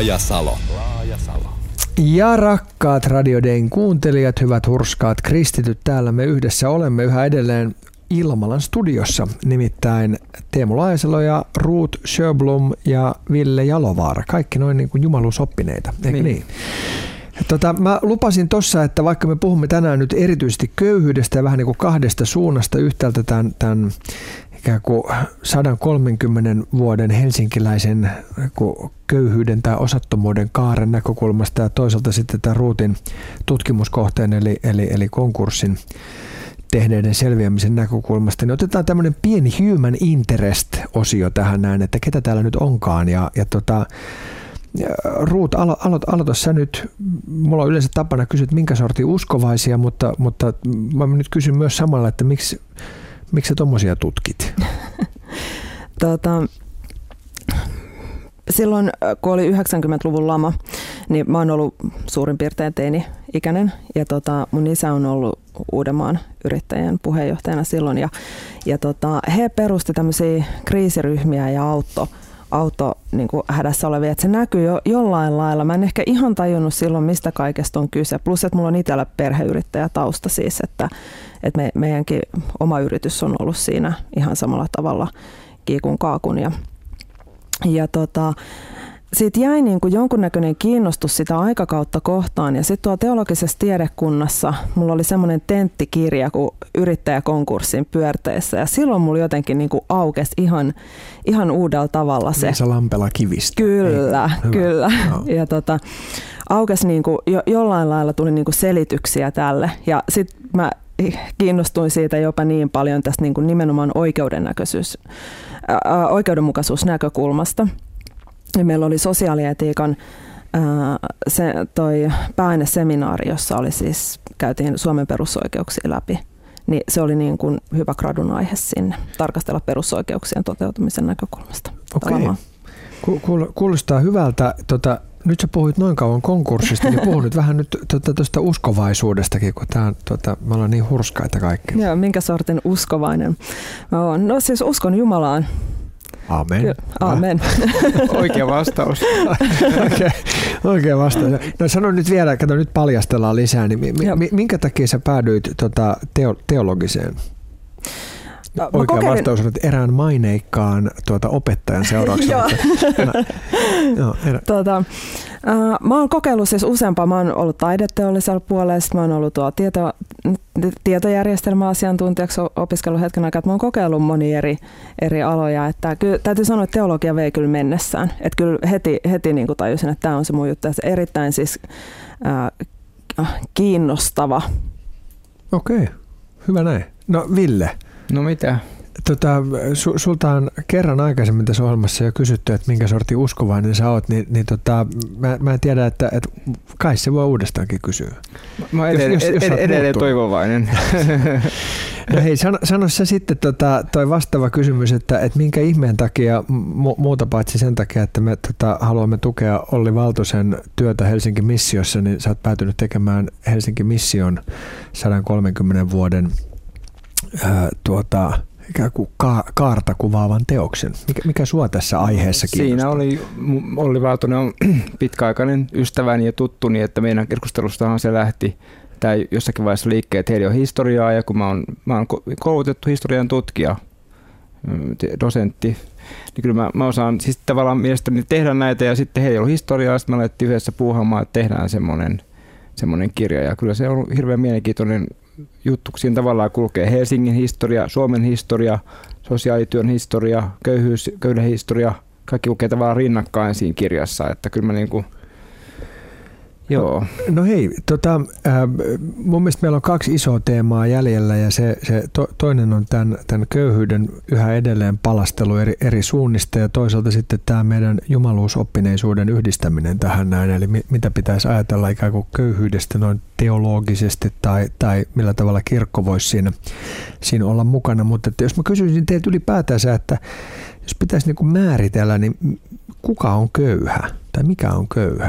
Laajasalo. Ja rakkaat Radio Dayn kuuntelijat, hyvät hurskaat kristityt, täällä me yhdessä olemme yhä edelleen Ilmalan studiossa, nimittäin Teemu Laajasalo ja Ruth Sjöblom ja Ville Jalovaara, kaikki noin niin kuin jumaluusoppineita, eikö niin? Mä lupasin tuossa, että vaikka me puhumme tänään nyt erityisesti köyhyydestä ja vähän niin kuin kahdesta suunnasta, yhtäältä tämän ikään kuin 130 vuoden helsinkiläisen köyhyyden tai osattomuuden kaaren näkökulmasta ja toisaalta sitten tämän Ruthin tutkimuskohteen eli konkurssin tehneiden selviämisen näkökulmasta, niin otetaan tämmöinen pieni human interest-osio tähän näin, että ketä täällä nyt onkaan. Ruth, aloita sä nyt. Mulla on yleensä tapana kysyä, että minkä sortin uskovaisia, mutta mä nyt kysyn myös samalla, että miksi sä tommosia tutkit? Silloin, kun oli 90-luvun lama, niin mä oon ollut suurin piirtein teini-ikäinen. Ja mun isä on ollut Uudenmaan yrittäjien puheenjohtajana silloin. Ja he perusti tämmöisiä kriisiryhmiä ja auto niin kuin hädässä olevia. Että se näkyy jo jollain lailla. Mä en ehkä ihan tajunnut silloin, mistä kaikesta on kyse. Plus, että mulla on itsellä perheyrittäjätausta siis, että meidänkin oma yritys on ollut siinä ihan samalla tavalla kiikun kaakun. Siitä jäi niin kuin jonkunnäköinen kiinnostus sitä aikakautta kohtaan. Ja sitten tuolla teologisessa tiedekunnassa mulla oli semmoinen tenttikirja kuin Yrittäjäkonkurssin pyörteissä. Ja silloin mulla jotenkin niin kuin aukesi ihan uudella tavalla se. Liisa Lampela-Kivistö. Kyllä. No. Ja aukesi niin kuin jollain lailla tuli niin kuin selityksiä tälle. Ja sitten mä kiinnostuin siitä jopa niin paljon tästä niin kuin nimenomaan oikeudenmukaisuusnäkökulmasta. Ja meillä oli sosiaalietiikan pääaineseminaari, jossa käytiin Suomen perusoikeuksia läpi. Niin se oli niin kuin hyvä gradun aihe sinne, tarkastella perusoikeuksien toteutumisen näkökulmasta. Okei. Kuulostaa hyvältä. Nyt sä puhuit noin kauan konkurssista, niin puhu nyt vähän nyt tuosta uskovaisuudestakin, kun me ollaan niin hurskaita kaikki. Joo, minkä sortin uskovainen? No siis uskon Jumalaan. Amen. Amen. Oikea vastaus. Oikea vastaus. No sano nyt vielä, kato nyt paljastellaan lisää, niin minkä takia sä päädyit teologiseen? Oikea vastaus on, että erään maineikkaan opettajan seurauksena. Mä oon kokeillut siis useampaa. Mä oon ollut taideteollisella puolella, mä oon ollut tietojärjestelmäasiantuntijaksi opiskellut hetken aikaa. Mä oon kokeillut monia eri aloja. Että kyllä, täytyy sanoa, että teologia vei kyllä mennessään. Että kyllä heti niin kuin tajusin, että tämä on se mun juttu. Se erittäin siis kiinnostava. Okei, hyvä näin. No Ville. No mitä? Sulta on kerran aikaisemmin tässä ohjelmassa jo kysytty, että minkä sortin uskovainen sä oot, niin mä en tiedä, että kai se voi uudestaankin kysyä. Mä oon edelleen toivovainen. No hei, sano sä sitten toi vastaava kysymys, että minkä ihmeen takia, muuta paitsi sen takia, että me haluamme tukea Olli Valtosen työtä Helsingin missiossa, niin sä oot päätynyt tekemään Helsingin mission 130 vuoden ikään kuin kaarta kuvaavan teoksen. Mikä sua tässä aiheessa kiinnostaa? Siinä Olli Valtonen on pitkäaikainen ystäväni ja tuttuni, että meidän keskustelustahan se lähti tai jossakin vaiheessa liikkeelle, että heillä on historiaa ja kun mä oon koulutettu historian tutkija, dosentti, niin kyllä mä osaan siis tavallaan mielestäni tehdä näitä ja sitten heillä on historiaa, sitten me alettiin yhdessä puuhaamaan, että tehdään semmoinen kirja ja kyllä se on hirveän mielenkiintoinen juttu, siinä tavallaan kulkee Helsingin historia, Suomen historia, sosiaalityön historia, köyhyyden historia, kaikki kulkee tavallaan rinnakkain siinä kirjassa, että kyllä mä niinku, joo. No hei, mun mielestä meillä on 2 isoa teemaa jäljellä ja se toinen on tämän köyhyyden yhä edelleen palastelu eri suunnista ja toisaalta sitten tämä meidän jumaluusoppineisuuden yhdistäminen tähän näin, eli mitä pitäisi ajatella ikään kuin köyhyydestä noin teologisesti tai millä tavalla kirkko voisi siinä olla mukana, mutta että jos mä kysyisin teiltä ylipäätänsä, että jos pitäisi niin kuin määritellä, niin kuka on köyhä tai mikä on köyhä?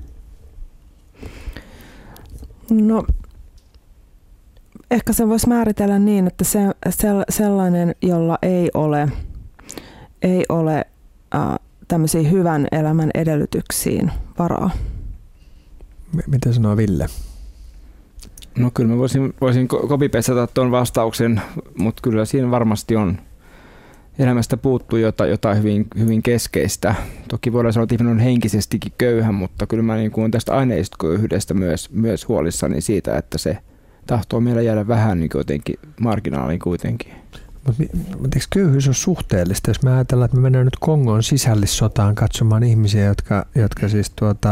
No, ehkä se voisi määritellä niin, että sellainen, jolla ei ole tämmöisiin hyvän elämän edellytyksiin varaa. Mitä sanoo Ville? No kyllä mä voisin copy-pastata tuon vastauksen, mutta kyllä siinä varmasti on elämästä puuttuu jotain hyvin keskeistä. Toki voidaan sanoa, että ihminen on henkisestikin köyhä, mutta kyllä mä niin kuin tästä aineisköyhyydestä myös huolissani siitä, että se tahtoo meillä jäädä vähän niin jotenkin marginaaliin kuitenkin. Mutta eikö köyhyys on suhteellista? Jos me ajatellaan, että me mennään nyt Kongon sisällissotaan katsomaan ihmisiä, jotka siis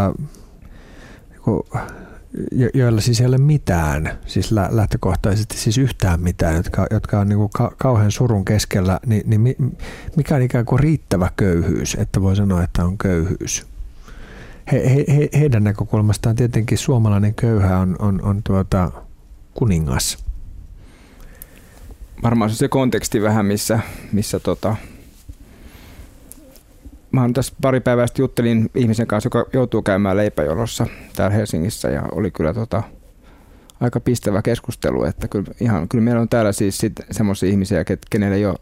joilla siis ei ole mitään, siis lähtökohtaisesti siis yhtään mitään, jotka on niin kuin kauhean surun keskellä, niin mikä on ikään kuin riittävä köyhyys, että voi sanoa, että on köyhyys? Heidän näkökulmastaan tietenkin suomalainen köyhä on kuningas. Varmaan se konteksti vähän, missä mä tässä pari päivää sitten juttelin ihmisen kanssa, joka joutuu käymään leipäjonossa täällä Helsingissä ja oli kyllä aika pistävä keskustelu, että kyllä meillä on täällä siis semmoisia ihmisiä, kenellä ei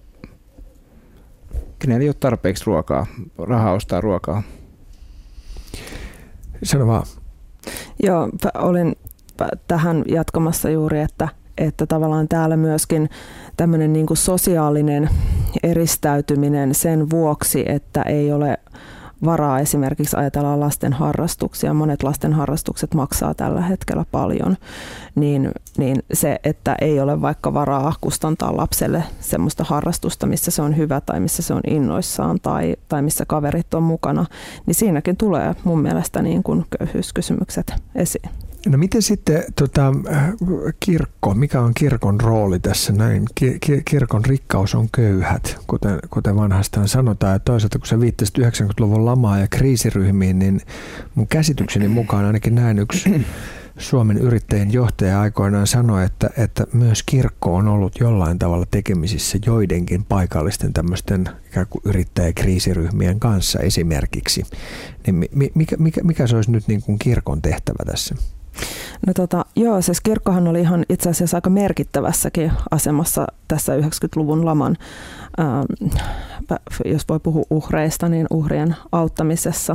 ole tarpeeksi rahaa ostaa ruokaa. Sano vaan. Joo, olin tähän jatkamassa juuri, että tavallaan täällä myöskin tämmöinen niin kuin sosiaalinen eristäytyminen sen vuoksi, että ei ole varaa esimerkiksi ajatellaan lasten harrastuksia. Monet lasten harrastukset maksaa tällä hetkellä paljon, niin se, että ei ole vaikka varaa kustantaa lapselle semmoista harrastusta, missä se on hyvä tai missä se on innoissaan tai missä kaverit on mukana, niin siinäkin tulee mun mielestä niin kuin köyhyyskysymykset esiin. No miten sitten kirkko, mikä on kirkon rooli tässä näin? Kirkon rikkaus on köyhät, kuten vanhastaan sanotaan. Ja toisaalta kun sä viittasit 90-luvun lamaa ja kriisiryhmiin, niin mun käsitykseni mukaan ainakin näin yksi Suomen yrittäjien johtaja aikoinaan sanoi, että myös kirkko on ollut jollain tavalla tekemisissä joidenkin paikallisten tämmöisten ikään kuin yrittäjäkriisiryhmien kanssa esimerkiksi. Niin mikä se olisi nyt niin kuin kirkon tehtävä tässä? No joo, siis kirkkohan oli ihan itse asiassa aika merkittävässäkin asemassa tässä 90-luvun laman, jos voi puhua uhreista, niin uhrien auttamisessa.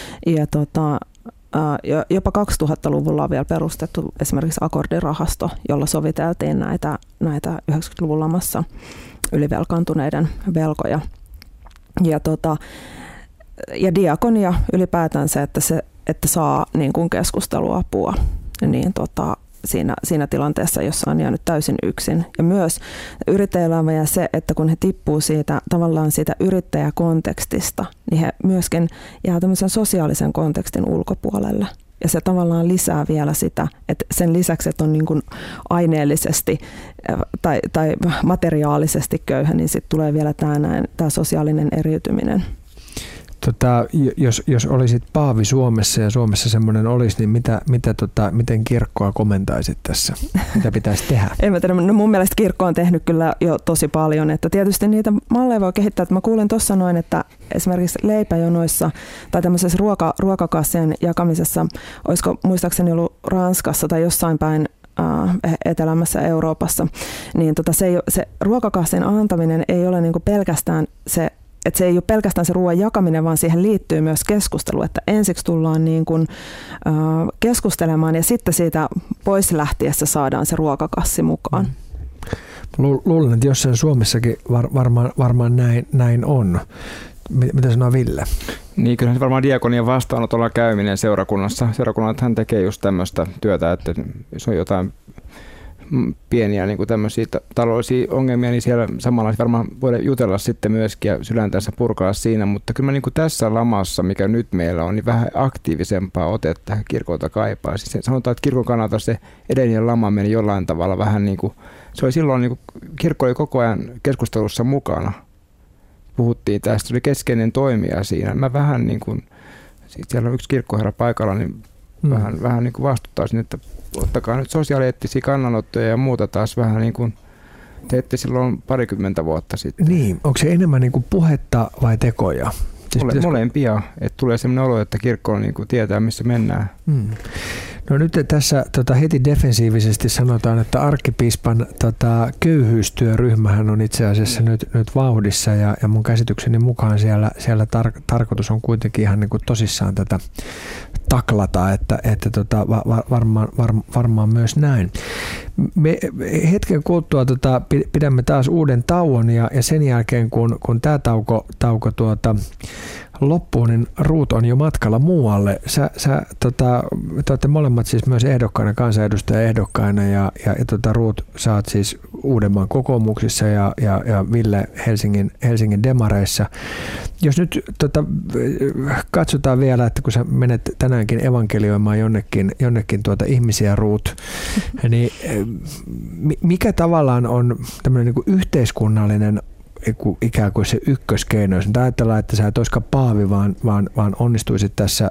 Ja jopa 2000-luvulla on vielä perustettu esimerkiksi akkordirahasto, jolla soviteltiin näitä 90-luvun lamassa ylivelkaantuneiden velkoja. Ja diakonia ylipäätään se, että saa niin kuin keskusteluapua niin siinä tilanteessa, jossa on jäänyt täysin yksin. Ja myös yrittäjillä on vielä se, että kun he tippuu tavallaan siitä yrittäjäkontekstista, niin he myöskin jää tämmöisen sosiaalisen kontekstin ulkopuolelle. Ja se tavallaan lisää vielä sitä, että sen lisäksi, että on niin kuin aineellisesti tai materiaalisesti köyhä, niin sitten tulee vielä tämä sosiaalinen eriytyminen. Jos olisit paavi Suomessa ja Suomessa semmoinen olisi, niin miten kirkkoa komentaisit tässä? Mitä pitäisi tehdä? En mä tiedä. No mun mielestä kirkko on tehnyt kyllä jo tosi paljon. Että tietysti niitä malleja voi kehittää. Että mä kuulen tuossa noin, että esimerkiksi leipäjonoissa tai tämmöisessä ruokakassien jakamisessa, olisiko muistaakseni ollut Ranskassa tai jossain päin etelämässä Euroopassa, niin se ruokakassin antaminen ei ole niinku pelkästään se, että se ei ole pelkästään se ruoan jakaminen, vaan siihen liittyy myös keskustelu, että ensiksi tullaan niin kuin, keskustelemaan ja sitten siitä pois lähtiessä saadaan se ruokakassi mukaan. Luulen, että jossain Suomessakin varmaan näin on. Mitä sanoo Ville? Niin, kyllä se varmaan diakonian vastaanotolla käyminen seurakunnassa. Seurakunnathan tekee just tämmöistä työtä, että jos on jotain pieniä niin kuin tämmöisiä taloudellisia ongelmia, niin siellä samalla varmaan voidaan jutella sitten myöskin ja sydäntänsä purkaa siinä, mutta kyllä mä niin kuin tässä lamassa, mikä nyt meillä on, niin vähän aktiivisempaa otetta kirkolta kaipaa. Siis sanotaan, että kirkon kannalta se edellinen lama meni jollain tavalla vähän niin kuin, se oli silloin niin kuin, kirkko oli koko ajan keskustelussa mukana. Puhuttiin tästä, se oli keskeinen toimija siinä. Mä vähän niin kuin, siellä on yksi kirkkoherra paikalla, niin vähän niin kuin vastuttaisin, että ottakaa nyt sosiaalieettisiä kannanottoja ja muuta taas vähän niin kuin teette silloin 20 vuotta sitten. Niin, onko se enemmän niin kuin puhetta vai tekoja? Siis molempia, että tulee sellainen olo, että kirkko niin kuin tietää, missä mennään. No nyt tässä heti defensiivisesti sanotaan, että arkkipiispan köyhyystyöryhmähän on itse asiassa nyt vauhdissa ja mun käsitykseni mukaan siellä tarkoitus on kuitenkin ihan niin kuin tosissaan tätä taklata, että varmaan myös näin. Me hetken kuluttua pidämme taas uuden tauon ja sen jälkeen kun tämä tauko loppuun, niin Ruut on jo matkalla muualle. Te olette molemmat siis myös ehdokkaina, kansanedustajaehdokkaina ja Ruut, sä oot siis Uudenmaan kokoomuksissa ja Ville Helsingin demareissa. Jos nyt katsotaan vielä, että kun sä menet tänäänkin evankelioimaan jonnekin ihmisiä, Ruut, niin mikä tavallaan on tämmöinen niin kuin yhteiskunnallinen ikään kuin se ykköskeino, jos nyt ajatellaan, että sä et olisikaan paavi, vaan onnistuisit tässä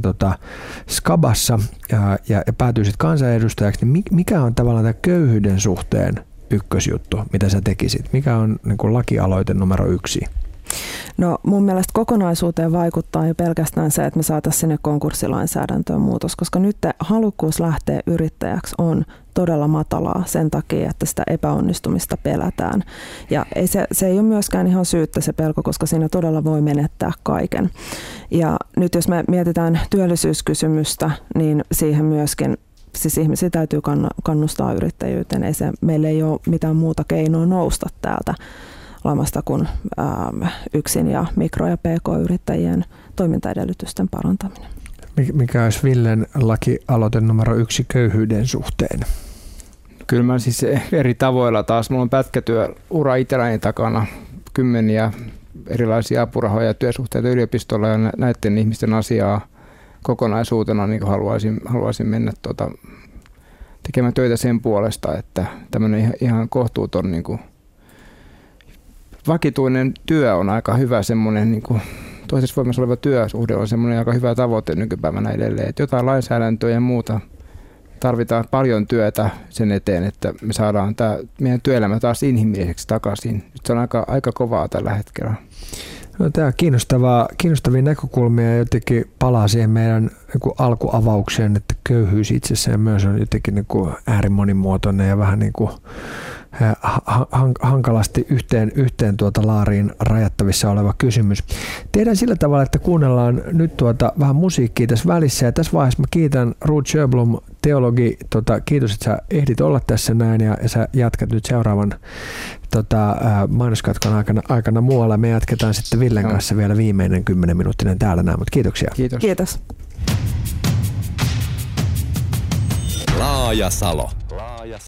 skabassa ja päätyisit kansanedustajaksi, niin mikä on tavallaan tämä köyhyyden suhteen ykkösjuttu, mitä sä tekisit? Mikä on niin kuin lakialoite numero 1? No mun mielestä kokonaisuuteen vaikuttaa jo pelkästään se, että me saataisiin sinne konkurssilainsäädäntöön muutos, koska nyt halukkuus lähteä yrittäjäksi on todella matalaa sen takia, että sitä epäonnistumista pelätään. Ja se ei ole myöskään ihan syyttä se pelko, koska siinä todella voi menettää kaiken. Ja nyt jos me mietitään työllisyyskysymystä, niin siihen myöskin siis ihmisiä täytyy kannustaa yrittäjyyteen. Meillä ei ole mitään muuta keinoa nousta täältä lamasta kuin yksin ja mikro- ja pk-yrittäjien toimintaedellytysten parantaminen. Mikä olisi Villen lakialoite numero 1 köyhyyden suhteen? Kyllä mä siis eri tavoilla taas. Mulla on pätkätyöura itselläni takana, 10 erilaisia apurahoja ja työsuhteita yliopistolla ja näiden ihmisten asiaa kokonaisuutena niin haluaisin mennä tekemään töitä sen puolesta, että tämmöinen ihan kohtuuton niin kuin vakituinen työ on aika hyvä semmoinen, niin kuin toisessa voimassa oleva työsuhde on semmoinen aika hyvä tavoite nykypäivänä edelleen. Että jotain lainsäädäntöä ja muuta tarvitaan paljon työtä sen eteen, että me saadaan meidän työelämä taas inhimilliseksi takaisin. Nyt se on aika kovaa tällä hetkellä. No, tämä on kiinnostavia näkökulmia ja jotenkin palaa siihen meidän alkuavaukseen, että köyhyys itsessään myös on jotenkin äärimonimuotoinen ja vähän niin kuin hankalasti yhteen laariin rajattavissa oleva kysymys. Tehdään sillä tavalla, että kuunnellaan nyt vähän musiikkia tässä välissä ja tässä vaiheessa mä kiitän Ruut Sjöblom, teologi, kiitos, että sä ehdit olla tässä näin ja sä jatkat nyt seuraavan mainoskatkon aikana muualla. Me jatketaan sitten Villen kanssa vielä viimeinen 10-minuuttinen täällä näin, mutta kiitoksia. Kiitos. Laajasalo.